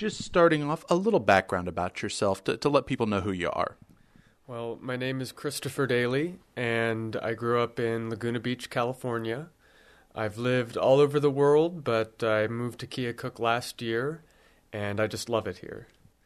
Just starting off, a little background about yourself to let people know who you are. Well, my name is Christopher Daly, and I grew up in Laguna Beach, California. I've lived all over the world, but I moved to Keokuk last year, and I just love it here.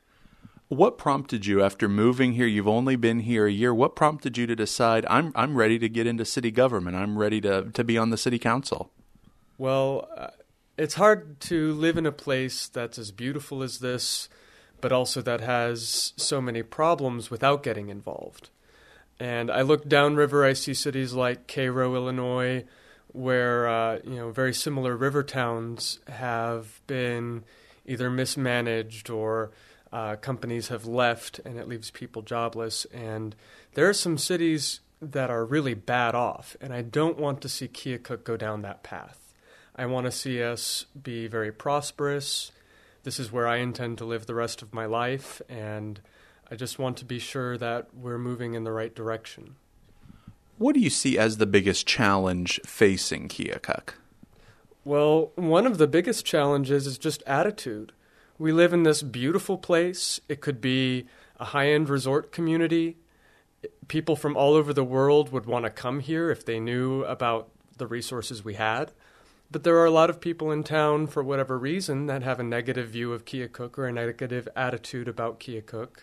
What prompted you, after moving here, you've only been here a year, what prompted you to decide, I'm ready to get into city government, I'm ready to be on the city council? Well, it's hard to live in a place that's as beautiful as this, but also that has so many problems without getting involved. And I look downriver, I see cities like Cairo, Illinois, where very similar river towns have been either mismanaged or companies have left, and it leaves people jobless. And there are some cities that are really bad off, and I don't want to see Keokuk go down that path. I want to see us be very prosperous. This is where I intend to live the rest of my life, and I just want to be sure that we're moving in the right direction. What do you see as the biggest challenge facing Keokuk? Well, one of the biggest challenges is just attitude. We live in this beautiful place. It could be a high-end resort community. People from all over the world would want to come here if they knew about the resources we had. But there are a lot of people in town, for whatever reason, that have a negative view of Keokuk or a negative attitude about Keokuk.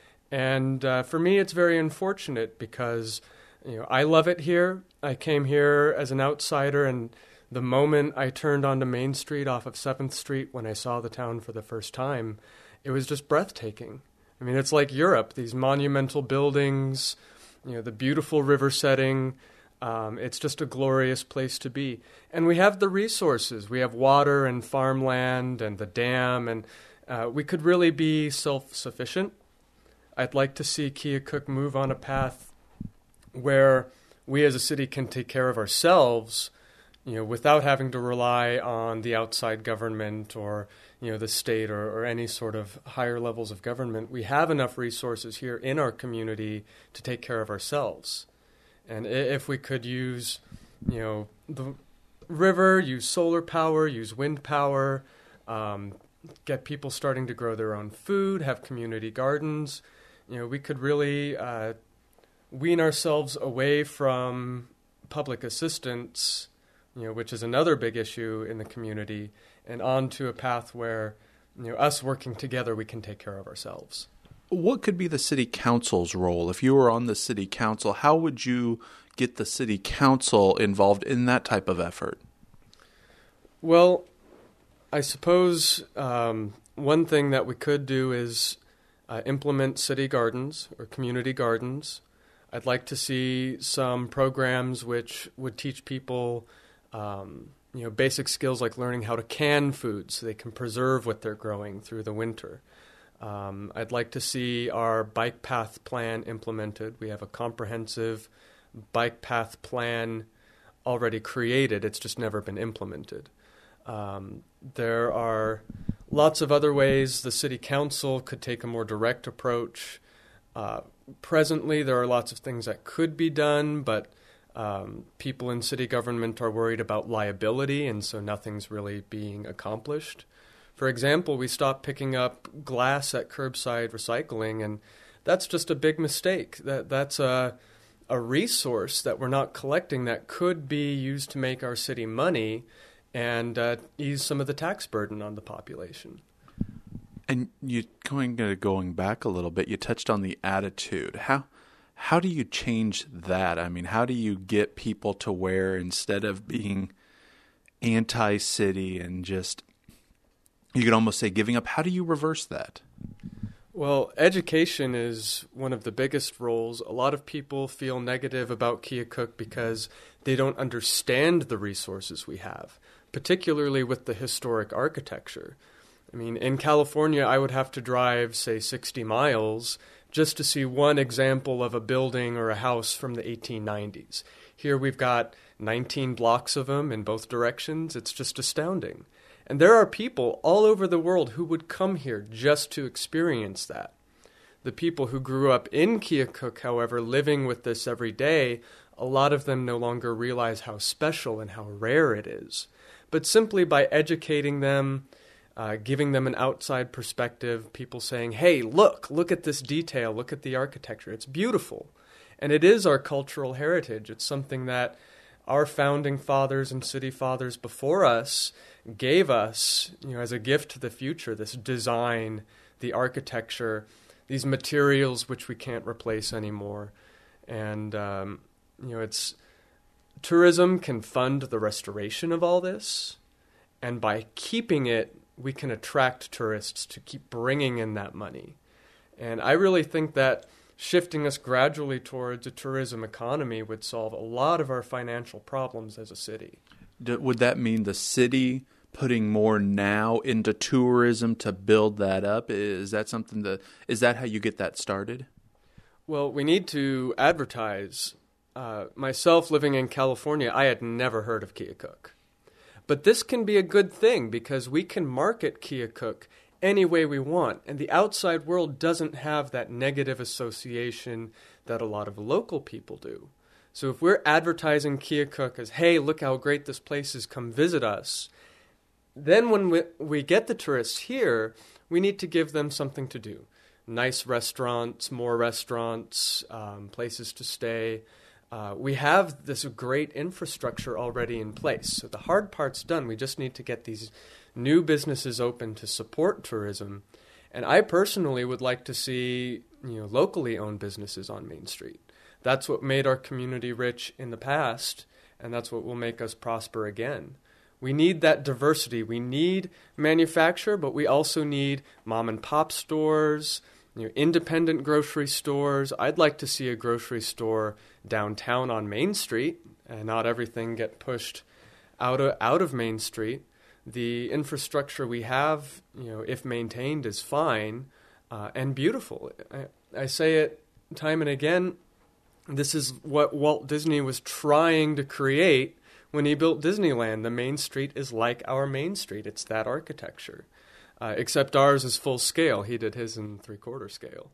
And for me, it's very unfortunate because I love it here. I came here as an outsider, and the moment I turned onto Main Street off of 7th Street when I saw the town for the first time, it was just breathtaking. I mean, it's like Europe, these monumental buildings, the beautiful river setting. It's just a glorious place to be. And we have the resources. We have water and farmland and the dam, and we could really be self-sufficient. I'd like to see Keokuk move on a path where we as a city can take care of ourselves, without having to rely on the outside government or, the state or any sort of higher levels of government. We have enough resources here in our community to take care of ourselves. And if we could use, the river, use solar power, use wind power, get people starting to grow their own food, have community gardens, we could really wean ourselves away from public assistance, which is another big issue in the community, and onto a path where, us working together, we can take care of ourselves. What could be the city council's role? If you were on the city council, how would you get the city council involved in that type of effort? Well, I suppose one thing that we could do is implement city gardens or community gardens. I'd like to see some programs which would teach people basic skills like learning how to can food so they can preserve what they're growing through the winter. I'd like to see our bike path plan implemented. We have a comprehensive bike path plan already created. It's just never been implemented. There are lots of other ways the city council could take a more direct approach. Presently, there are lots of things that could be done, but people in city government are worried about liability, and so nothing's really being accomplished. For example, we stopped picking up glass at curbside recycling, and that's just a big mistake. That's a resource that we're not collecting that could be used to make our city money and ease some of the tax burden on the population. And going back a little bit, you touched on the attitude. How do you change that? I mean, how do you get people to where instead of being anti-city and just, you could almost say giving up, how do you reverse that? Well, education is one of the biggest roles. A lot of people feel negative about Keokuk because they don't understand the resources we have, particularly with the historic architecture. I mean, in California, I would have to drive, say, 60 miles just to see one example of a building or a house from the 1890s. Here we've got 19 blocks of them in both directions. It's just astounding. And there are people all over the world who would come here just to experience that. The people who grew up in Keokuk, however, living with this every day, a lot of them no longer realize how special and how rare it is. But simply by educating them, giving them an outside perspective, people saying, hey, look at this detail, look at the architecture, it's beautiful. And it is our cultural heritage. It's something that our founding fathers and city fathers before us gave us, as a gift to the future, this design, the architecture, these materials which we can't replace anymore. And, it's tourism can fund the restoration of all this. And by keeping it, we can attract tourists to keep bringing in that money. And I really think that shifting us gradually towards a tourism economy would solve a lot of our financial problems as a city. Would that mean the city putting more now into tourism to build that up? Is that how you get that started? Well, we need to advertise. Myself, living in California, I had never heard of Keokuk. But this can be a good thing because we can market Keokuk any way we want, and the outside world doesn't have that negative association that a lot of local people do. So if we're advertising Keokuk as, hey, look how great this place is, come visit us, then when we get the tourists here, we need to give them something to do. Nice restaurants, more restaurants, places to stay. We have this great infrastructure already in place. So the hard part's done. We just need to get these new businesses open to support tourism. And I personally would like to see, locally owned businesses on Main Street. That's what made our community rich in the past, and that's what will make us prosper again. We need that diversity. We need manufacture, but we also need mom and pop stores, independent grocery stores. I'd like to see a grocery store downtown on Main Street and not everything get pushed out of Main Street. The infrastructure we have, if maintained, is fine and beautiful. I say it time and again, this is what Walt Disney was trying to create when he built Disneyland. The Main Street is like our Main Street. It's that architecture. Except ours is full scale. He did his in 3/4 scale.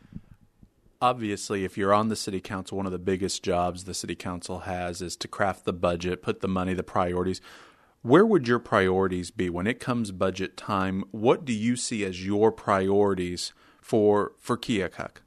Obviously, if you're on the city council, one of the biggest jobs the city council has is to craft the budget, put the money, the priorities. Where would your priorities be when it comes budget time? What do you see as your priorities for Keokuk?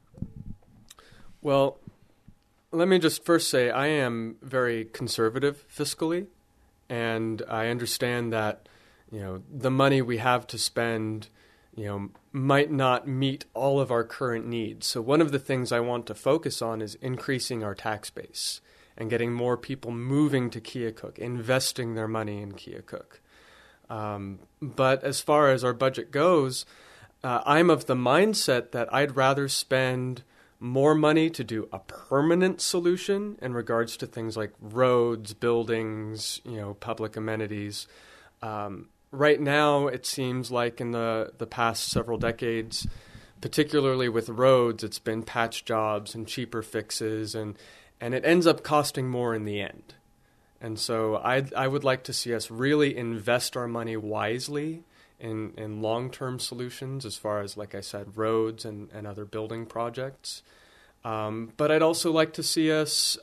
Well, let me just first say I am very conservative fiscally, and I understand that the money we have to spend, might not meet all of our current needs. So one of the things I want to focus on is increasing our tax base and getting more people moving to Keokuk, investing their money in Keokuk. But as far as our budget goes, I'm of the mindset that I'd rather spend more money to do a permanent solution in regards to things like roads, buildings, public amenities. Right now, it seems like in the past several decades, particularly with roads, it's been patch jobs and cheaper fixes, and it ends up costing more in the end. And so I would like to see us really invest our money wisely in long-term solutions as far as, like I said, roads and other building projects. But I'd also like to see us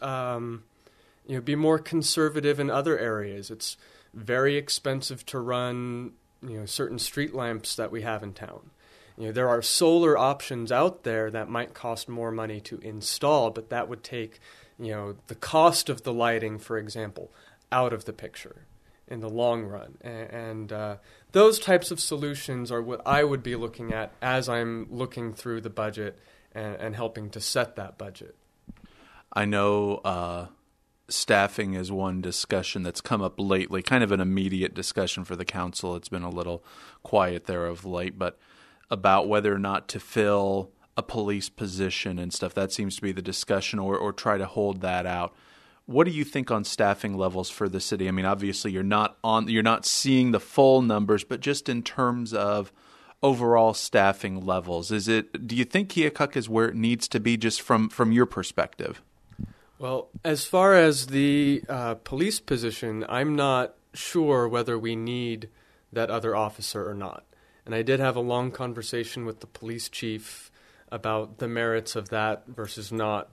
be more conservative in other areas. It's very expensive to run, certain street lamps that we have in town. There are solar options out there that might cost more money to install, but that would take, the cost of the lighting, for example, out of the picture in the long run. And those types of solutions are what I would be looking at as I'm looking through the budget and helping to set that budget. I know staffing is one discussion that's come up lately, kind of an immediate discussion for the council. It's been a little quiet there of late, but about whether or not to fill a police position and stuff. That seems to be the discussion, or try to hold that out. What do you think on staffing levels for the city? I mean, obviously you're not seeing the full numbers, but just in terms of overall staffing levels, do you think Keokuk is where it needs to be just from your perspective? Well, as far as the police position, I'm not sure whether we need that other officer or not. And I did have a long conversation with the police chief about the merits of that versus not.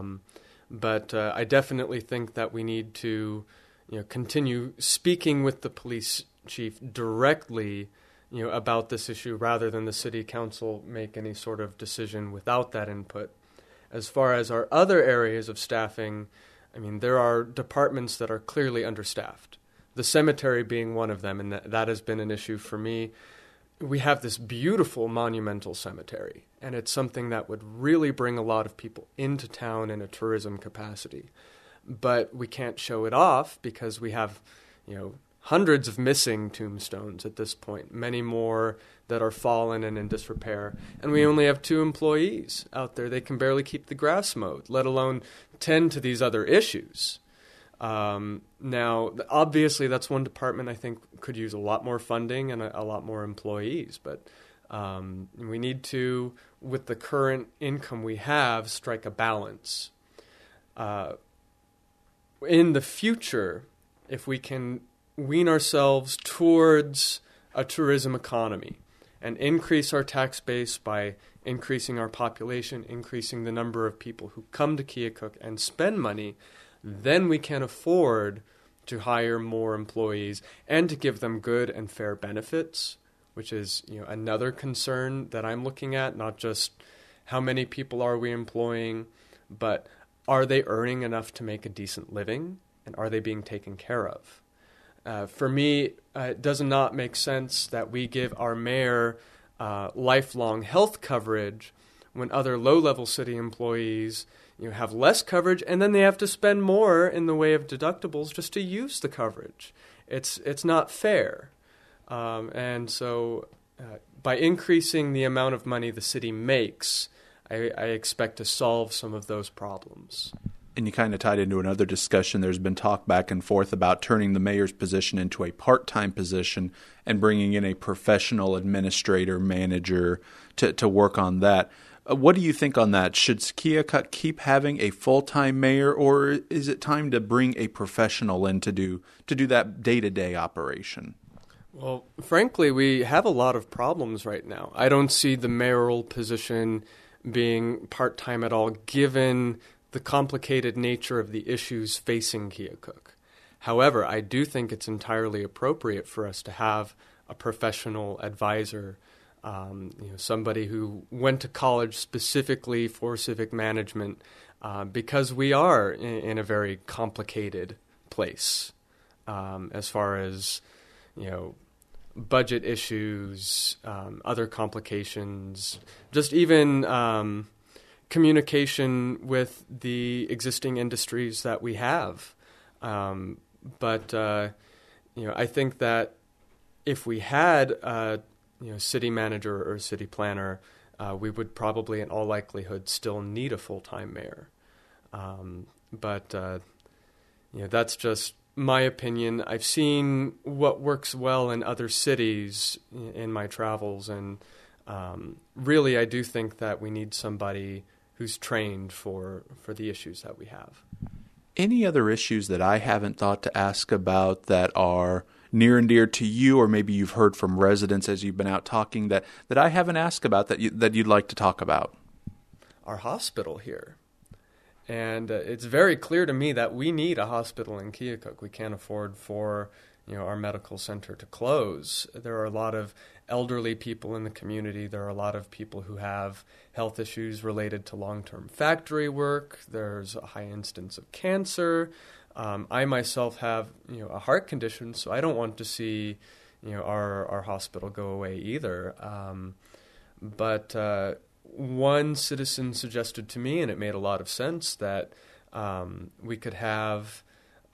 But I definitely think that we need to continue speaking with the police chief directly, about this issue rather than the city council make any sort of decision without that input. As far as our other areas of staffing, I mean, there are departments that are clearly understaffed. The cemetery being one of them, and that has been an issue for me. We have this beautiful monumental cemetery, and it's something that would really bring a lot of people into town in a tourism capacity. But we can't show it off because we have, hundreds of missing tombstones at this point, many more that are fallen and in disrepair. And we only have 2 employees out there. They can barely keep the grass mowed, let alone tend to these other issues. Now, obviously, that's one department I think could use a lot more funding and a lot more employees. But we need to, with the current income we have, strike a balance. In the future, if we can wean ourselves towards a tourism economy and increase our tax base by increasing our population, increasing the number of people who come to Keokuk and spend money, then we can afford to hire more employees and to give them good and fair benefits, which is another concern that I'm looking at, not just how many people are we employing, but are they earning enough to make a decent living, and are they being taken care of? For me, it does not make sense that we give our mayor lifelong health coverage when other low-level city employees have less coverage, and then they have to spend more in the way of deductibles just to use the coverage. It's not fair. And so by increasing the amount of money the city makes, I expect to solve some of those problems. And you kind of tied into another discussion. There's been talk back and forth about turning the mayor's position into a part-time position and bringing in a professional administrator, manager to work on that. What do you think on that? Should Keokuk keep having a full-time mayor, or is it time to bring a professional in to do that day-to-day operation? Well, frankly, we have a lot of problems right now. I don't see the mayoral position being part-time at all, given the complicated nature of the issues facing Keokuk. However, I do think it's entirely appropriate for us to have a professional advisor, somebody who went to college specifically for civic management, because we are in a very complicated place as far as, budget issues, other complications, just even communication with the existing industries that we have. But I think that if we had a city manager or city planner, we would probably in all likelihood still need a full-time mayor. But that's just my opinion. I've seen what works well in other cities in my travels, and really I do think that we need somebody who's trained for the issues that we have. Any other issues that I haven't thought to ask about that are near and dear to you, or maybe you've heard from residents as you've been out talking that I haven't asked about that you'd like to talk about? Our hospital here. And it's very clear to me that we need a hospital in Keokuk. We can't afford for our medical center to close. There are a lot of elderly people in the community. There are a lot of people who have health issues related to long-term factory work. There's a high instance of cancer. I myself have a heart condition, so I don't want to see our hospital go away either. But one citizen suggested to me, and it made a lot of sense, that we could have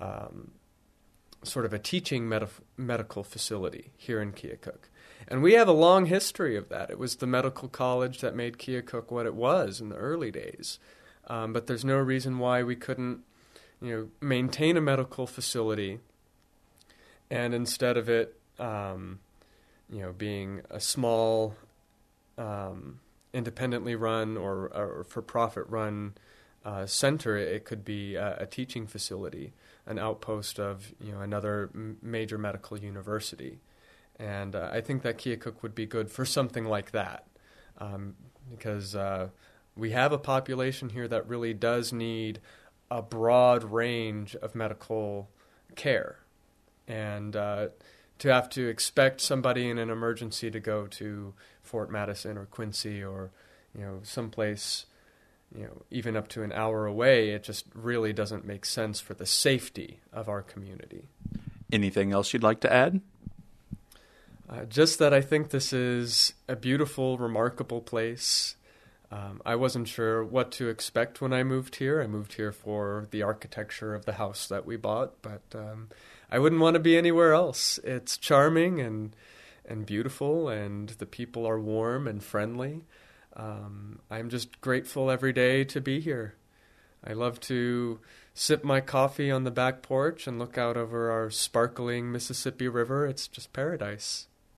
sort of a teaching medical facility here in Keokuk. And we have a long history of that. It was the medical college that made Keokuk what it was in the early days. But there's no reason why we couldn't maintain a medical facility, and instead of it being a small independently run or for-profit run center, it could be a teaching facility, an outpost of another major medical university. And I think that Keokuk would be good for something like that, because we have a population here that really does need a broad range of medical care. And to have to expect somebody in an emergency to go to Fort Madison or Quincy or, someplace, even up to an hour away, it just really doesn't make sense for the safety of our community. Anything else you'd like to add? Just that I think this is a beautiful, remarkable place. I wasn't sure what to expect when I moved here. I moved here for the architecture of the house that we bought, but I wouldn't want to be anywhere else. It's charming and beautiful, and the people are warm and friendly. I'm just grateful every day to be here. I love to sip my coffee on the back porch and look out over our sparkling Mississippi River. It's just paradise.